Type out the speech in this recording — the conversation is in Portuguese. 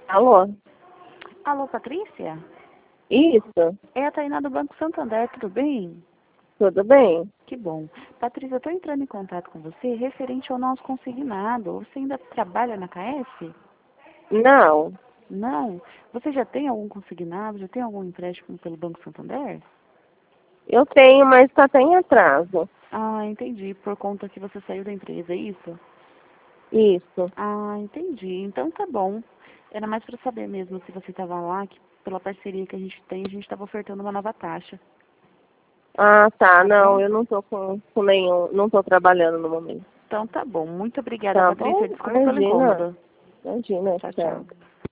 Alô? Alô, Patrícia? Isso? É a Tainá do Banco Santander, tudo bem? Tudo bem? Que bom. Patrícia, eu estou entrando em contato com você referente ao nosso consignado. Você ainda trabalha na KS? Não. Não? Você já tem algum consignado? Já tem algum empréstimo pelo Banco Santander? Eu tenho, mas está até em atraso. Ah, entendi. Por conta que você saiu da empresa, é isso? Isso. Ah, entendi. Então tá bom. Era mais para saber mesmo se você estava lá, que pela parceria que a gente tem, a gente estava ofertando uma nova taxa. Ah, tá. Tá Não, bom? eu não tô com nenhum. Não tô trabalhando no momento. Então tá bom. Muito obrigada, Tá bom? Patrícia. Desculpa pelo Imagina. incômodo. Imagina, Tchau, tchau. tchau.